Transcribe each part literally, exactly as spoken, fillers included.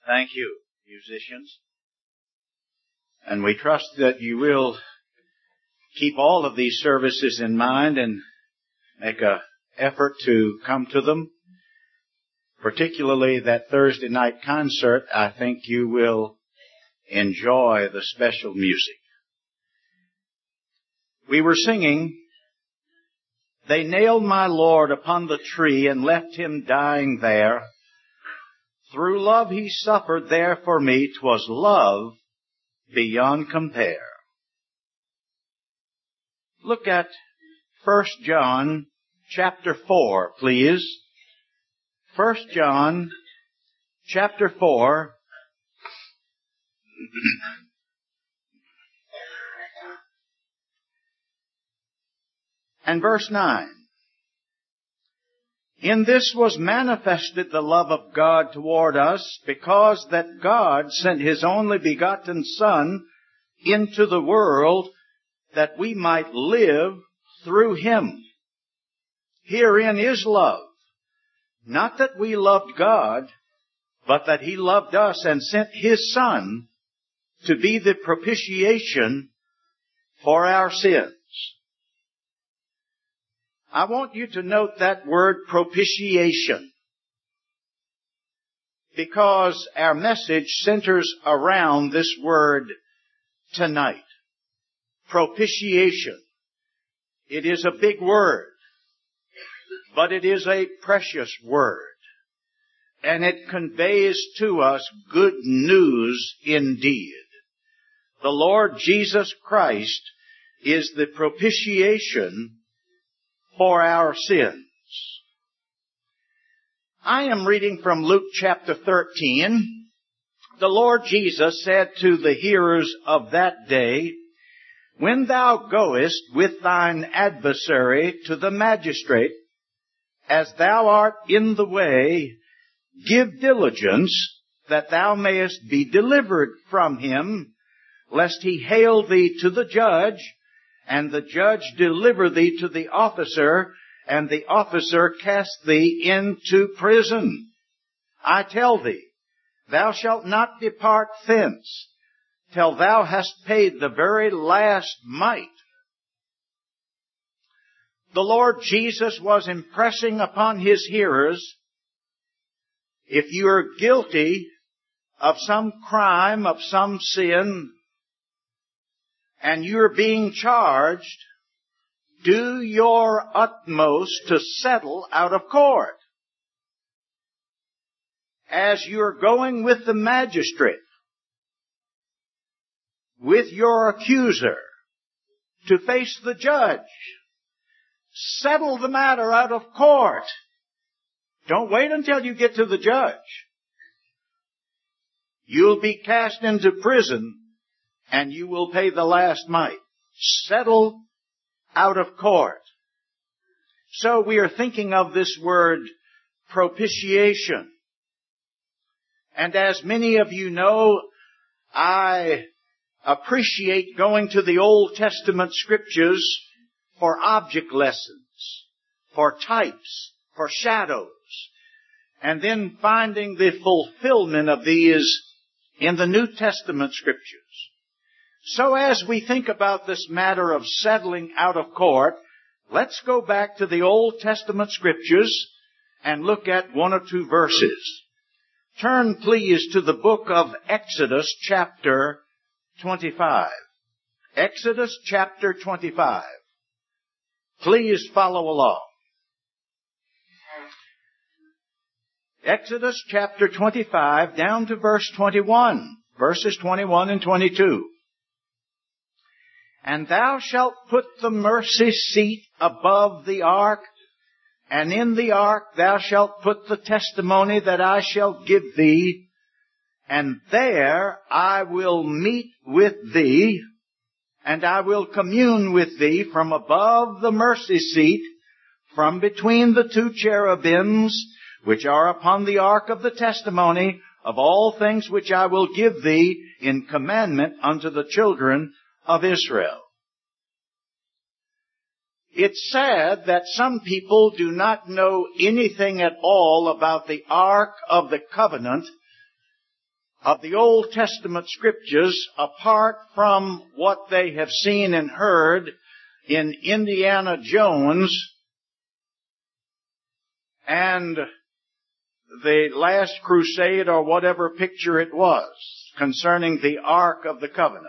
Thank you, musicians. And we trust that you will keep all of these services in mind and make an effort to come to them. Particularly that Thursday night concert, I think you will enjoy the special music. We were singing, "They nailed my Lord upon the tree and left him dying there. Through love he suffered there for me. 'Twas love beyond compare." Look at First John chapter four, please. First John chapter four. And verse nine. "In this was manifested the love of God toward us, because that God sent his only begotten Son into the world, that we might live through him. Herein is love, not that we loved God, but that he loved us and sent his Son to be the propitiation for our sins." I want you to note that word propitiation, because our message centers around this word tonight. Propitiation. It is a big word, but it is a precious word, and it conveys to us good news indeed. The Lord Jesus Christ is the propitiation for our sins. I am reading from Luke chapter thirteen. The Lord Jesus said to the hearers of that day, "When thou goest with thine adversary to the magistrate, as thou art in the way, give diligence that thou mayest be delivered from him, lest he hale thee to the judge, and the judge deliver thee to the officer, and the officer cast thee into prison. I tell thee, thou shalt not depart thence, till thou hast paid the very last mite." The Lord Jesus was impressing upon his hearers, if you are guilty of some crime, of some sin, and you're being charged, do your utmost to settle out of court. As you're going with the magistrate, with your accuser, to face the judge, settle the matter out of court. Don't wait until you get to the judge. You'll be cast into prison, and you will pay the last mite. Settle out of court. So we are thinking of this word propitiation. And as many of you know, I appreciate going to the Old Testament scriptures for object lessons, for types, for shadows, and then finding the fulfillment of these in the New Testament scriptures. So as we think about this matter of settling out of court, let's go back to the Old Testament scriptures and look at one or two verses. Turn please to the book of Exodus chapter twenty-five. Exodus chapter twenty-five. Please follow along. Exodus chapter twenty-five down to verse twenty-one. Verses twenty-one and twenty-two. "And thou shalt put the mercy seat above the ark, and in the ark thou shalt put the testimony that I shall give thee, and there I will meet with thee, and I will commune with thee from above the mercy seat, from between the two cherubims, which are upon the ark of the testimony of all things which I will give thee in commandment unto the children of Israel." It's sad that some people do not know anything at all about the Ark of the Covenant of the Old Testament scriptures apart from what they have seen and heard in Indiana Jones and the Last Crusade, or whatever picture it was, concerning the Ark of the Covenant.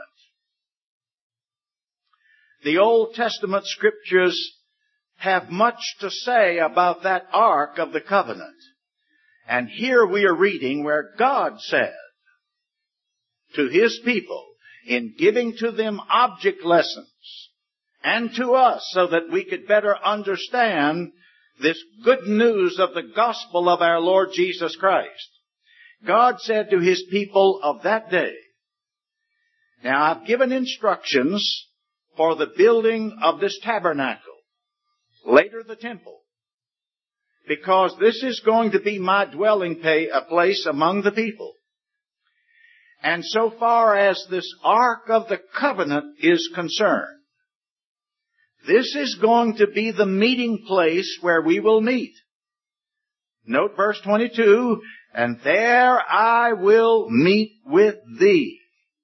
The Old Testament scriptures have much to say about that Ark of the Covenant. And here we are reading where God said to His people, in giving to them object lessons, and to us, so that we could better understand this good news of the gospel of our Lord Jesus Christ. God said to His people of that day, now I've given instructions for the building of this tabernacle, later the temple, because this is going to be my dwelling place among the people. And so far as this Ark of the Covenant is concerned, this is going to be the meeting place where we will meet. Note verse twenty-two, and there I will meet with thee.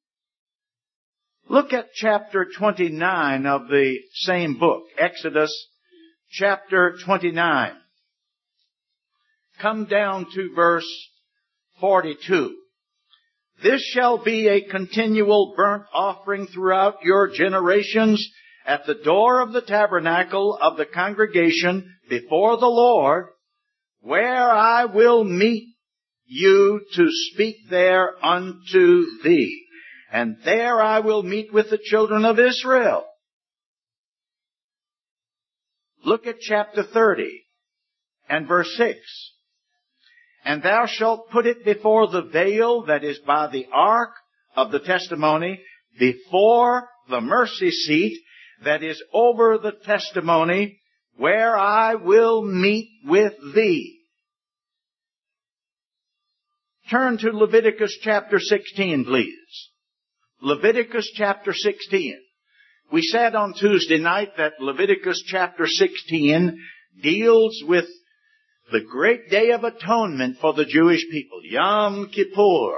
Look at chapter twenty-nine of the same book, Exodus chapter twenty-nine. Come down to verse forty-two. This shall be a continual burnt offering throughout your generations at the door of the tabernacle of the congregation before the Lord, where I will meet you to speak there unto thee. And there I will meet with the children of Israel. Look at chapter thirty and verse six. And thou shalt put it before the veil that is by the ark of the testimony, before the mercy seat that is over the testimony, where I will meet with thee. Turn to Leviticus chapter sixteen, please. Leviticus chapter sixteen. We said on Tuesday night that Leviticus chapter sixteen deals with the great day of atonement for the Jewish people, Yom Kippur.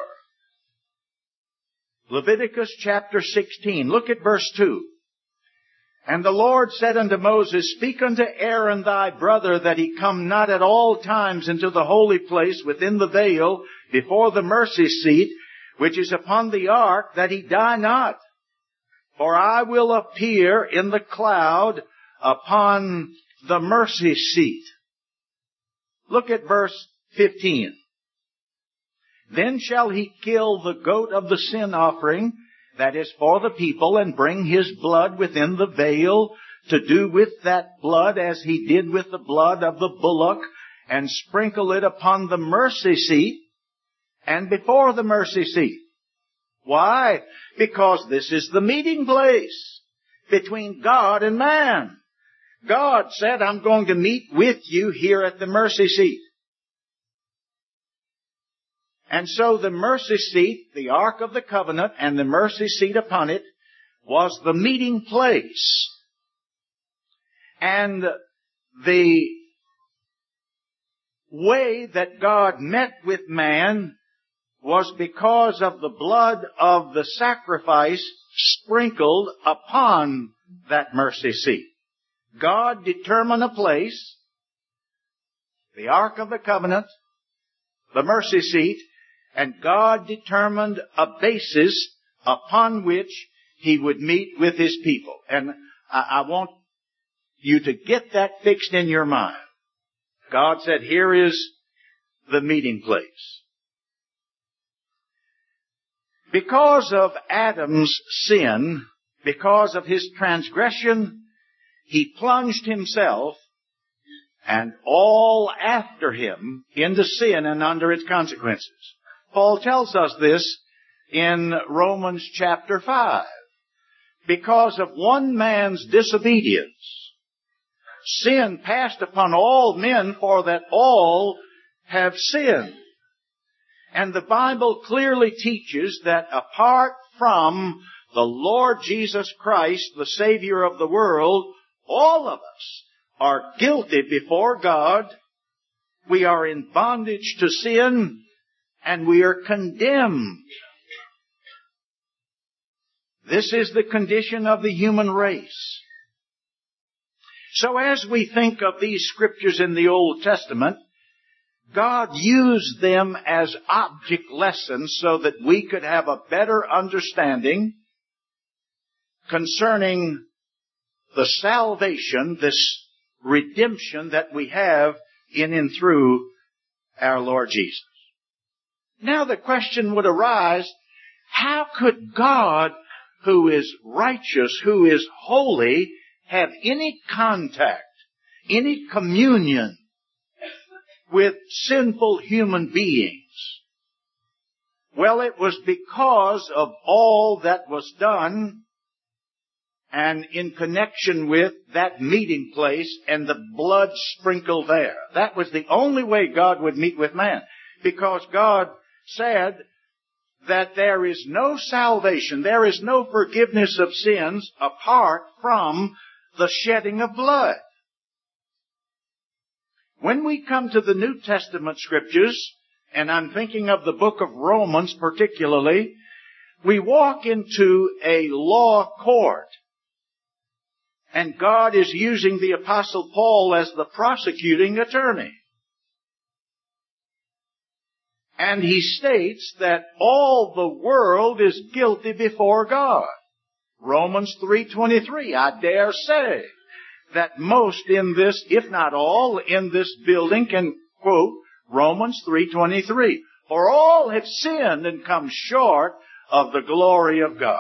Leviticus chapter sixteen. Look at verse two. And the Lord said unto Moses, speak unto Aaron thy brother, that he come not at all times into the holy place within the veil before the mercy seat, which is upon the ark, that he die not. For I will appear in the cloud upon the mercy seat. Look at verse fifteen. Then shall he kill the goat of the sin offering, that is for the people, and bring his blood within the veil, to do with that blood as he did with the blood of the bullock, and sprinkle it upon the mercy seat, and before the mercy seat. Why? Because this is the meeting place between God and man. God said, I'm going to meet with you here at the mercy seat. And so the mercy seat, the Ark of the Covenant, and the mercy seat upon it was the meeting place. And the way that God met with man was because of the blood of the sacrifice sprinkled upon that mercy seat. God determined a place, the Ark of the Covenant, the mercy seat, and God determined a basis upon which He would meet with His people. And I, I want you to get that fixed in your mind. God said, here is the meeting place. Because of Adam's sin, because of his transgression, he plunged himself and all after him into sin and under its consequences. Paul tells us this in Romans chapter five. Because of one man's disobedience, sin passed upon all men, for that all have sinned. And the Bible clearly teaches that apart from the Lord Jesus Christ, the Savior of the world, all of us are guilty before God. We are in bondage to sin, and we are condemned. This is the condition of the human race. So as we think of these scriptures in the Old Testament, God used them as object lessons so that we could have a better understanding concerning the salvation, this redemption that we have in and through our Lord Jesus. Now the question would arise, how could God, who is righteous, who is holy, have any contact, any communion with sinful human beings? Well, it was because of all that was done and in connection with that meeting place and the blood sprinkled there. That was the only way God would meet with man, because God said that there is no salvation, there is no forgiveness of sins apart from the shedding of blood. When we come to the New Testament scriptures, and I'm thinking of the book of Romans particularly, we walk into a law court. And God is using the Apostle Paul as the prosecuting attorney. And he states that all the world is guilty before God. Romans three twenty-three, I dare say that most in this, if not all, in this building can quote Romans three twenty-three. For all have sinned and come short of the glory of God.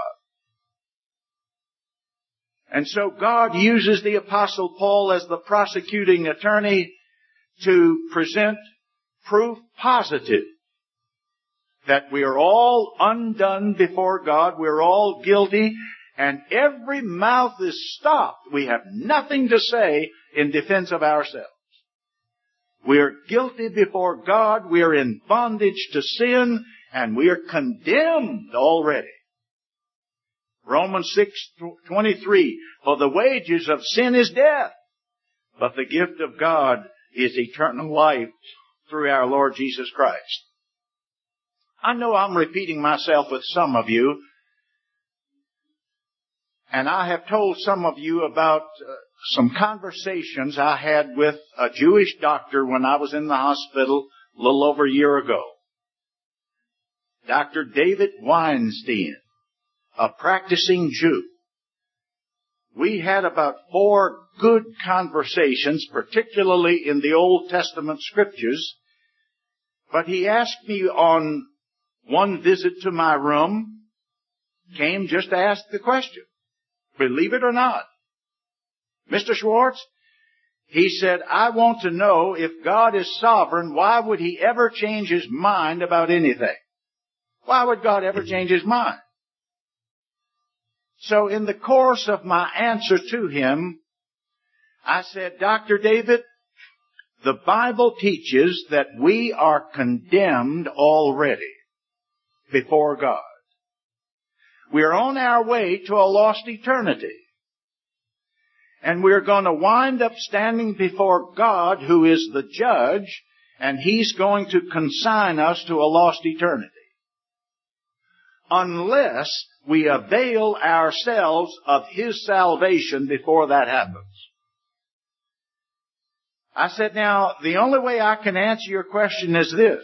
And so God uses the Apostle Paul as the prosecuting attorney to present proof positive that we are all undone before God, we're all guilty, and every mouth is stopped. We have nothing to say in defense of ourselves. We are guilty before God, we are in bondage to sin, and we are condemned already. Romans six twenty-three, for the wages of sin is death, but the gift of God is eternal life through our Lord Jesus Christ. I know I'm repeating myself with some of you, and I have told some of you about uh, some conversations I had with a Jewish doctor when I was in the hospital a little over a year ago. Doctor David Weinstein, a practicing Jew. We had about four good conversations, particularly in the Old Testament scriptures, but he asked me on one visit to my room, came just to ask the question, believe it or not. Mister Schwartz, he said, I want to know if God is sovereign, why would He ever change His mind about anything? Why would God ever change His mind? So in the course of my answer to him, I said, Doctor David, the Bible teaches that we are condemned already before God. We are on our way to a lost eternity. And we're going to wind up standing before God, who is the judge, and He's going to consign us to a lost eternity. Unless we avail ourselves of His salvation before that happens. I said, now, the only way I can answer your question is this.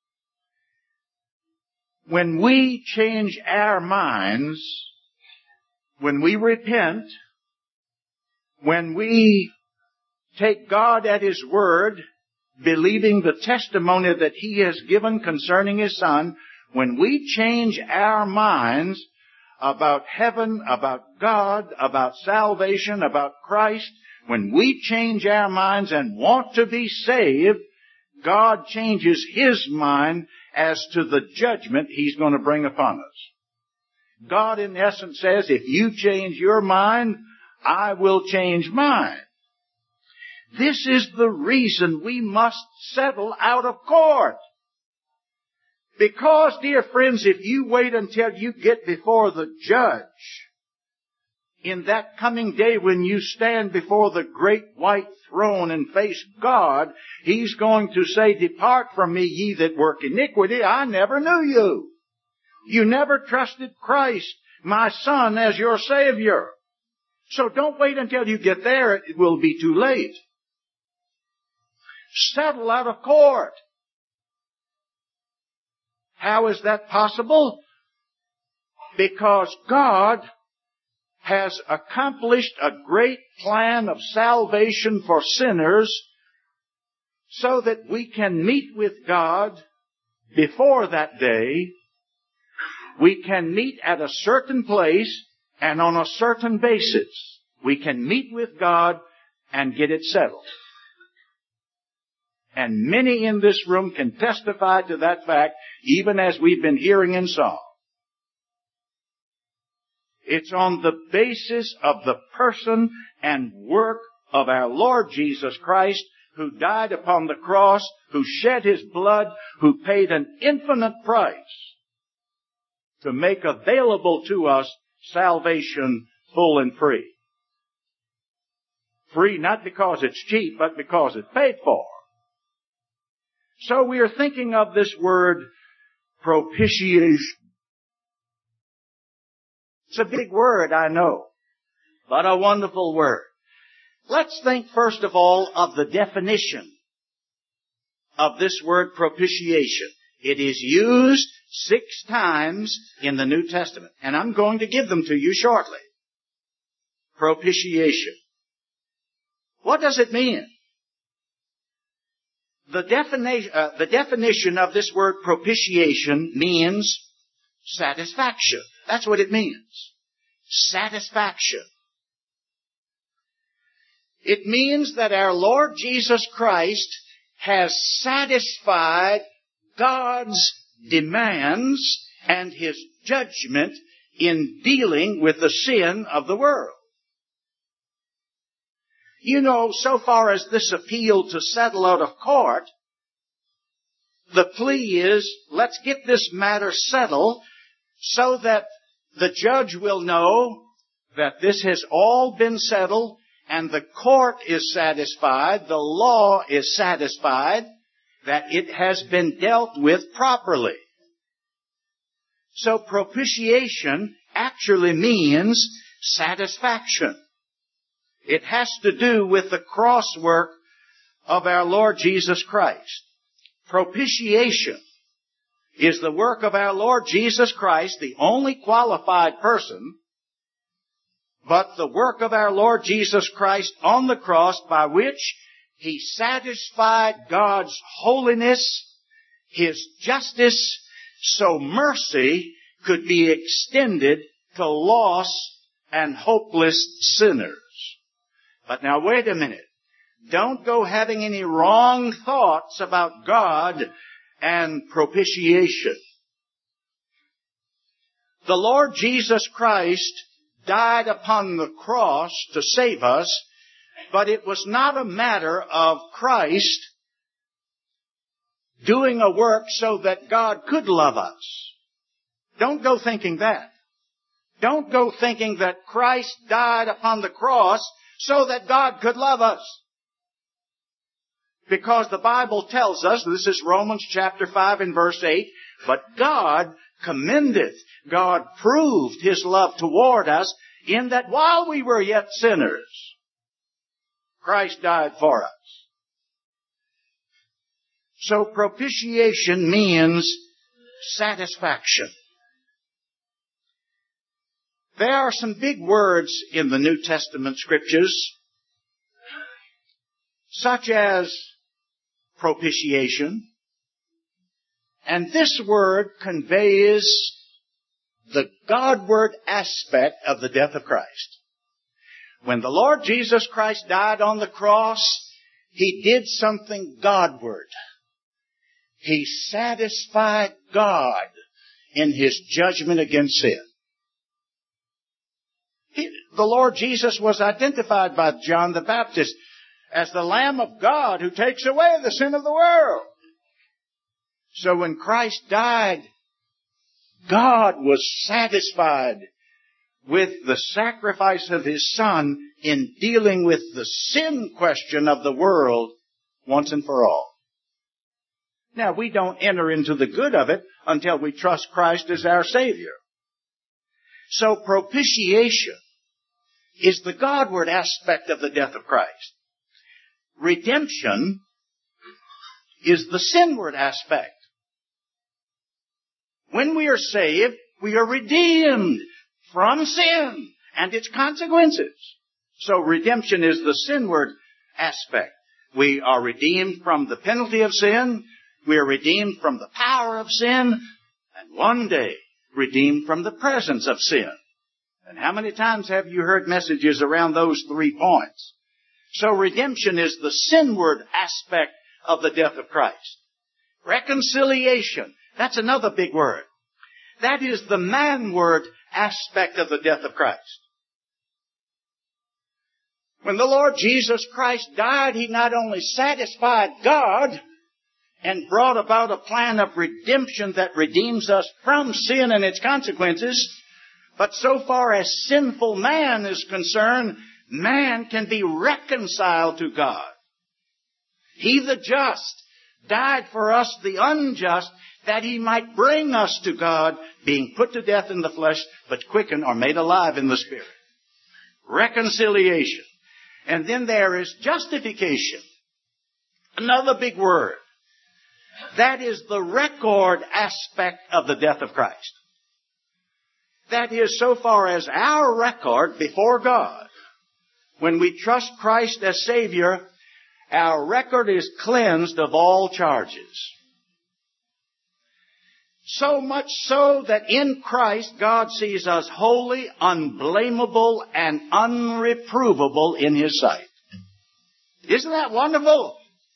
When we change our minds, when we repent, when we take God at His word, believing the testimony that He has given concerning His Son, when we change our minds about heaven, about God, about salvation, about Christ, when we change our minds and want to be saved, God changes His mind as to the judgment He's going to bring upon us. God, in essence, says, if you change your mind, I will change mine. This is the reason we must settle out of court. Because, dear friends, if you wait until you get before the judge, in that coming day when you stand before the great white throne and face God, He's going to say, "Depart from me, ye that work iniquity. I never knew you. You never trusted Christ, my Son, as your Savior." So don't wait until you get there. It will be too late. Settle out of court. How is that possible? Because God has accomplished a great plan of salvation for sinners so that we can meet with God before that day. We can meet at a certain place and on a certain basis. We can meet with God and get it settled. And many in this room can testify to that fact, even as we've been hearing in song. It's on the basis of the person and work of our Lord Jesus Christ, who died upon the cross, who shed His blood, who paid an infinite price to make available to us salvation full and free. Free not because it's cheap, but because it's paid for. So we are thinking of this word propitiation. It's a big word, I know, but a wonderful word. Let's think first of all of the definition of this word propitiation. It is used six times in the New Testament, and I'm going to give them to you shortly. Propitiation. What does it mean? The definition, uh, the definition of this word propitiation means satisfaction. That's what it means. Satisfaction. It means that our Lord Jesus Christ has satisfied God's demands and His judgment in dealing with the sin of the world. You know, so far as this appeal to settle out of court, the plea is, let's get this matter settled so that the judge will know that this has all been settled and the court is satisfied, the law is satisfied, that it has been dealt with properly. So propitiation actually means satisfaction. It has to do with the cross work of our Lord Jesus Christ. Propitiation is the work of our Lord Jesus Christ, the only qualified person, but the work of our Lord Jesus Christ on the cross by which He satisfied God's holiness, His justice, so mercy could be extended to lost and hopeless sinners. But now wait a minute. Don't go having any wrong thoughts about God and propitiation. The Lord Jesus Christ died upon the cross to save us, but it was not a matter of Christ doing a work so that God could love us. Don't go thinking that. Don't go thinking that Christ died upon the cross so that God could love us. Because the Bible tells us, this is Romans chapter five and verse eight, but God commendeth, God proved His love toward us in that while we were yet sinners, Christ died for us. So propitiation means satisfaction. There are some big words in the New Testament scriptures, such as propitiation, and this word conveys the Godward aspect of the death of Christ. When the Lord Jesus Christ died on the cross, He did something Godward. He satisfied God in His judgment against sin. He, the Lord Jesus was identified by John the Baptist as the Lamb of God who takes away the sin of the world. So when Christ died, God was satisfied with the sacrifice of His Son in dealing with the sin question of the world once and for all. Now, we don't enter into the good of it until we trust Christ as our Savior. So propitiation is the Godward aspect of the death of Christ. Redemption is the sinward aspect. When we are saved, we are redeemed from sin and its consequences. So redemption is the sinward aspect. We are redeemed from the penalty of sin. We are redeemed from the power of sin. And one day, redeemed from the presence of sin. And how many times have you heard messages around those three points? So redemption is the sinward aspect of the death of Christ. Reconciliation, that's another big word. That is the manward aspect of the death of Christ. When the Lord Jesus Christ died, He not only satisfied God and brought about a plan of redemption that redeems us from sin and its consequences, but so far as sinful man is concerned, man can be reconciled to God. He, the just, died for us, the unjust, that He might bring us to God, being put to death in the flesh, but quickened or made alive in the Spirit. Reconciliation. And then there is justification. Another big word. That is the record aspect of the death of Christ. That is, so far as our record before God, when we trust Christ as Savior, our record is cleansed of all charges. So much so that in Christ God sees us holy, unblameable, and unreprovable in His sight. Isn't that wonderful?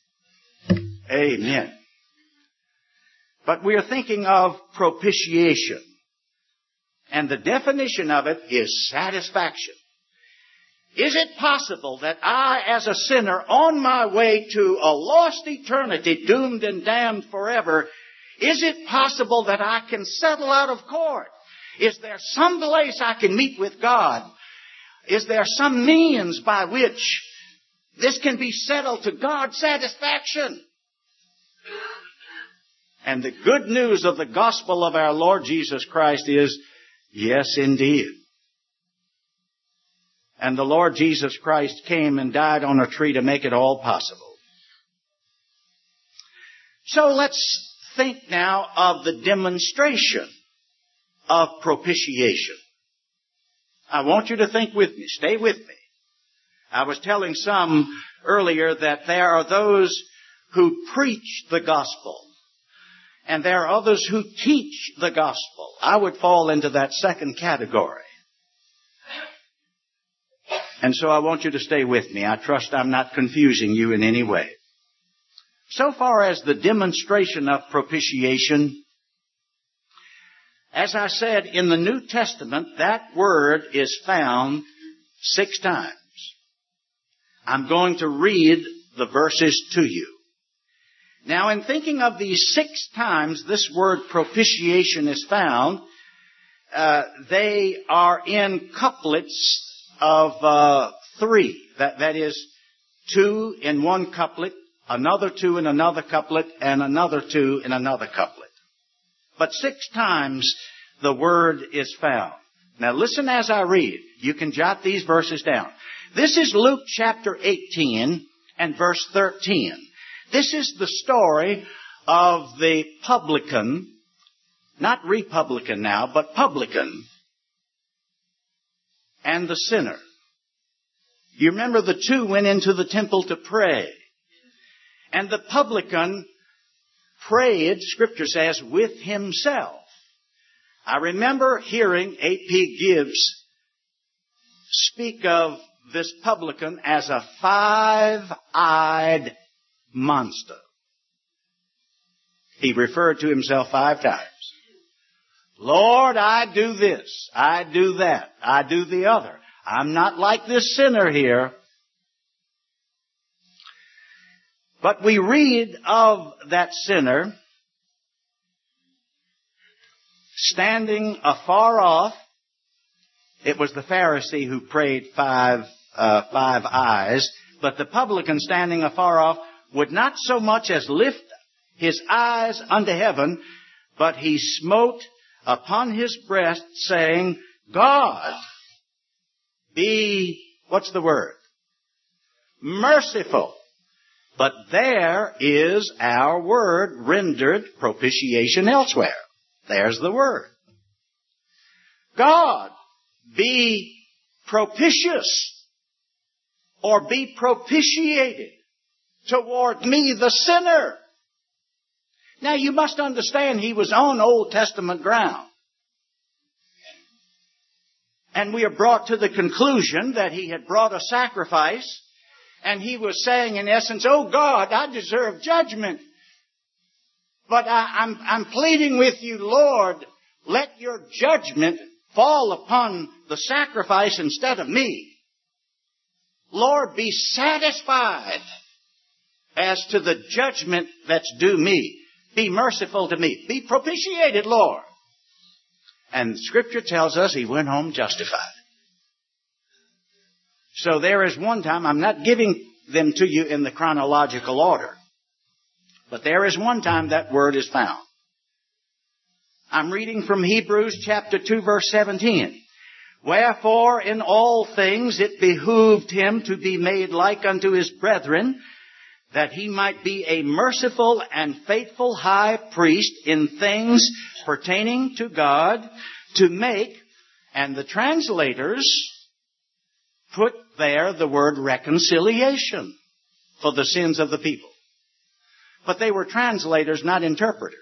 Amen. But we are thinking of propitiation. And the definition of it is satisfaction. Is it possible that I, as a sinner, on my way to a lost eternity, doomed and damned forever, is it possible that I can settle out of court? Is there some place I can meet with God? Is there some means by which this can be settled to God's satisfaction? And the good news of the gospel of our Lord Jesus Christ is, yes, indeed. And the Lord Jesus Christ came and died on a tree to make it all possible. So let's think now of the demonstration of propitiation. I want you to think with me. Stay with me. I was telling some earlier that there are those who preach the gospel. And there are others who teach the gospel. I would fall into that second category. And so I want you to stay with me. I trust I'm not confusing you in any way. So far as the demonstration of propitiation, as I said, in the New Testament, that word is found six times. I'm going to read the verses to you. Now, in thinking of these six times this word propitiation is found, uh, they are in couplets of uh, three. That, that is, two in one couplet, another two in another couplet, and another two in another couplet. But six times the word is found. Now listen as I read. You can jot these verses down. This is Luke chapter eighteen and verse thirteen. This is the story of the publican, not republican now, but publican, and the sinner. You remember the two went into the temple to pray. And the publican prayed, Scripture says, with himself. I remember hearing A P Gibbs speak of this publican as a five-eyed monster. He referred to himself five times. Lord, I do this, I do that, I do the other. I'm not like this sinner here. But we read of that sinner standing afar off It was the Pharisee who prayed five, uh, five eyes, but the publican standing afar off would not so much as lift his eyes unto heaven, but he smote upon his breast, saying, God, be, what's the word? Merciful. But there is our word rendered propitiation elsewhere. There's the word. God, be propitious, or be propitiated toward me, the sinner. Now you must understand he was on Old Testament ground. And we are brought to the conclusion that he had brought a sacrifice, and he was saying in essence, oh God, I deserve judgment. But I, I'm, I'm pleading with you, Lord, let your judgment fall upon the sacrifice instead of me. Lord, be satisfied as to the judgment that's due me. Be merciful to me. Be propitiated, Lord. And Scripture tells us he went home justified. So there is one time, I'm not giving them to you in the chronological order, but there is one time that word is found. I'm reading from Hebrews chapter two, verse seventeen. Wherefore in all things it behooved him to be made like unto his brethren, that he might be a merciful and faithful high priest in things pertaining to God, to make, and the translators put there the word reconciliation for the sins of the people. But they were translators, not interpreters.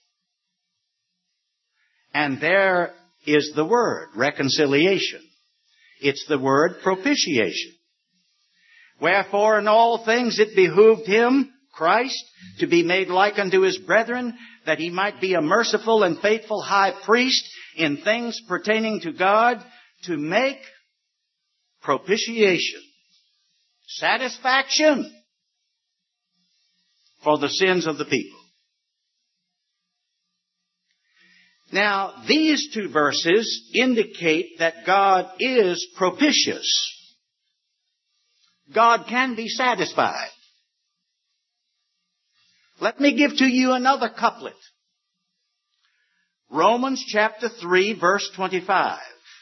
And there is the word reconciliation. It's the word propitiation. Wherefore in all things it behooved him, Christ, to be made like unto his brethren, that he might be a merciful and faithful high priest in things pertaining to God, to make propitiation, satisfaction for the sins of the people. Now, these two verses indicate that God is propitious. God can be satisfied. Let me give to you another couplet. Romans chapter three, verse twenty-five.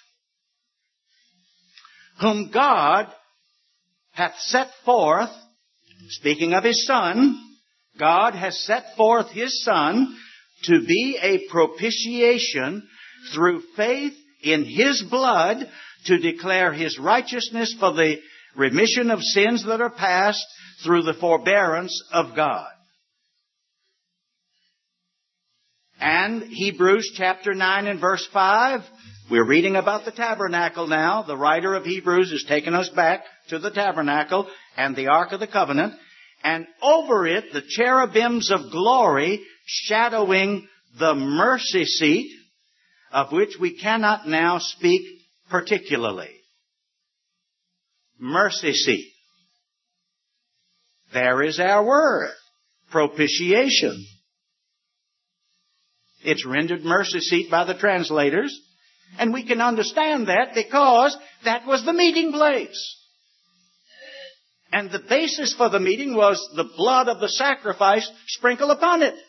Whom God hath set forth, speaking of his Son, God has set forth his Son to be a propitiation through faith in his blood, to declare his righteousness for the remission of sins that are past through the forbearance of God. And Hebrews chapter nine and verse five, we're reading about the tabernacle now. The writer of Hebrews has taken us back to the tabernacle and the Ark of the Covenant, and over it the cherubims of glory shadowing the mercy seat, of which we cannot now speak particularly. Mercy seat. There is our word, propitiation. It's rendered mercy seat by the translators, and we can understand that because that was the meeting place. And the basis for the meeting was the blood of the sacrifice sprinkled upon it.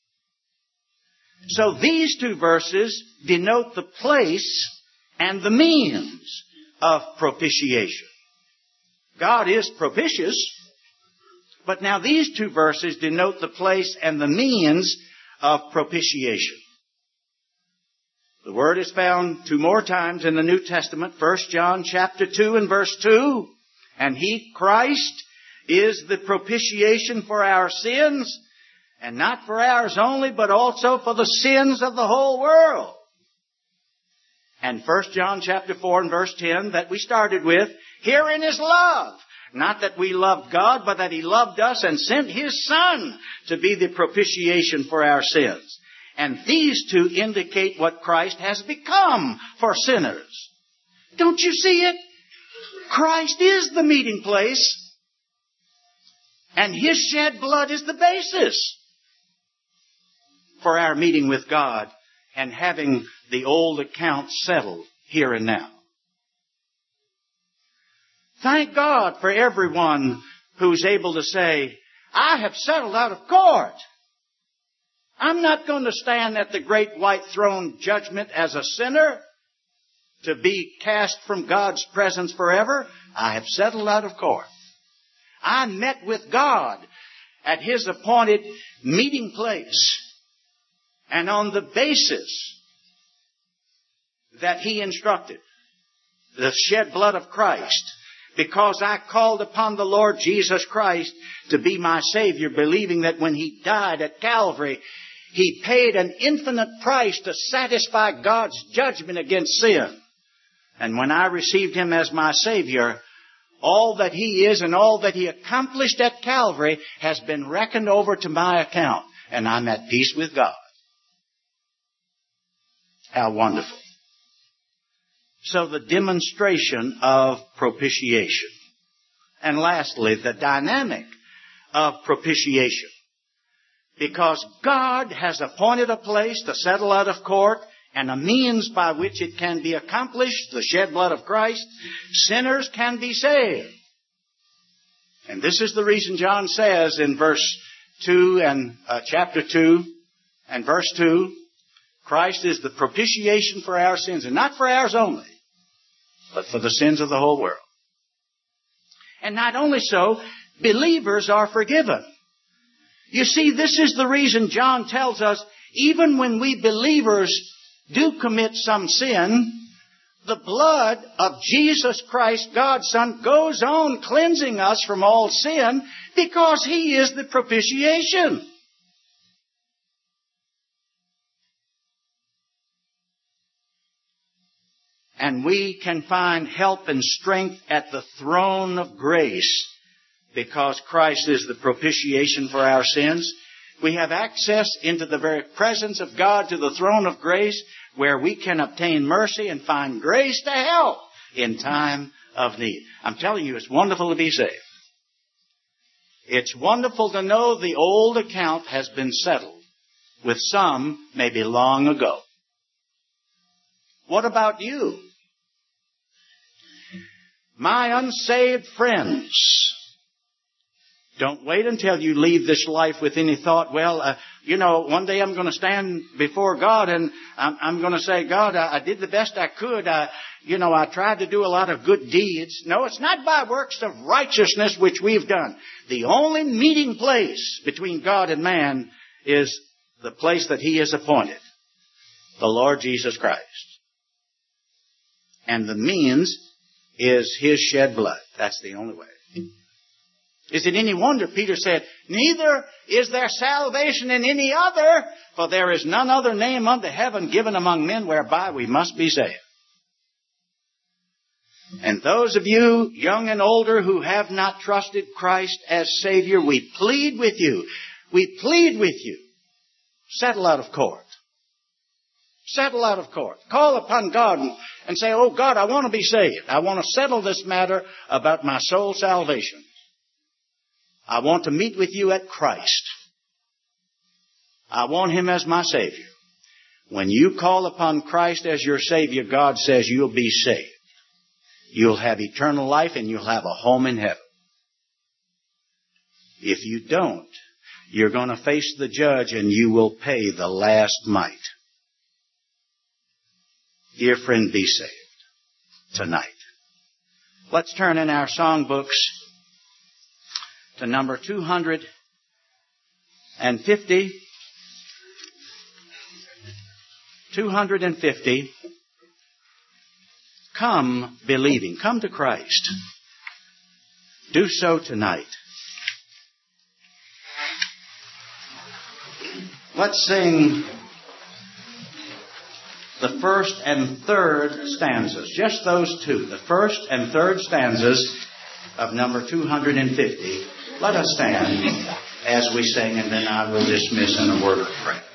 So these two verses denote the place and the means of propitiation. God is propitious, but now these two verses denote the place and the means of propitiation. The word is found two more times in the New Testament, First John chapter two and verse two. And he, Christ, is the propitiation for our sins, and not for ours only, but also for the sins of the whole world. And First John chapter four and verse ten that we started with, herein is love. Not that we loved God, but that he loved us and sent his Son to be the propitiation for our sins. And these two indicate what Christ has become for sinners. Don't you see it? Christ is the meeting place, and his shed blood is the basis for our meeting with God and having the old account settled here and now. Thank God for everyone who's able to say, I have settled out of court. I'm not going to stand at the great white throne judgment as a sinner to be cast from God's presence forever. I have settled out of court. I met with God at His appointed meeting place. And on the basis that He instructed, the shed blood of Christ, because I called upon the Lord Jesus Christ to be my Savior, believing that when He died at Calvary, He paid an infinite price to satisfy God's judgment against sin. And when I received Him as my Savior, all that He is and all that He accomplished at Calvary has been reckoned over to my account. And I'm at peace with God. How wonderful. So the demonstration of propitiation. And lastly, the dynamic of propitiation. Because God has appointed a place to settle out of court and a means by which it can be accomplished, the shed blood of Christ, sinners can be saved. And this is the reason John says in verse two and uh, chapter two and verse two, Christ is the propitiation for our sins, and not for ours only, but for the sins of the whole world. And not only so, believers are forgiven. You see, this is the reason John tells us, even when we believers do commit some sin, the blood of Jesus Christ, God's Son, goes on cleansing us from all sin because He is the propitiation. And we can find help and strength at the throne of grace because Christ is the propitiation for our sins. We have access into the very presence of God to the throne of grace where we can obtain mercy and find grace to help in time of need. I'm telling you, it's wonderful to be saved. It's wonderful to know the old account has been settled with some maybe long ago. What about you? My unsaved friends, don't wait until you leave this life with any thought, well, uh, you know, one day I'm going to stand before God and I'm, I'm going to say, God, I, I did the best I could. I, you know, I tried to do a lot of good deeds. No, it's not by works of righteousness which we've done. The only meeting place between God and man is the place that He has appointed, the Lord Jesus Christ. And the means is His shed blood. That's the only way. Is it any wonder Peter said, neither is there salvation in any other, for there is none other name under heaven given among men whereby we must be saved. And those of you, young and older, who have not trusted Christ as Savior, we plead with you. We plead with you. Settle out of court. Settle out of court. Call upon God and, and say, oh God, I want to be saved. I want to settle this matter about my soul salvation. I want to meet with you at Christ. I want Him as my Savior. When you call upon Christ as your Savior, God says you'll be saved. You'll have eternal life and you'll have a home in heaven. If you don't, you're going to face the judge and you will pay the last mite. Dear friend, be saved tonight. Let's turn in our songbooks to number two hundred fifty. two hundred fifty. Come believing. Come to Christ. Do so tonight. Let's sing the first and third stanzas. Just those two. The first and third stanzas of number two hundred fifty. Let us stand as we sing, and then I will dismiss in a word of prayer.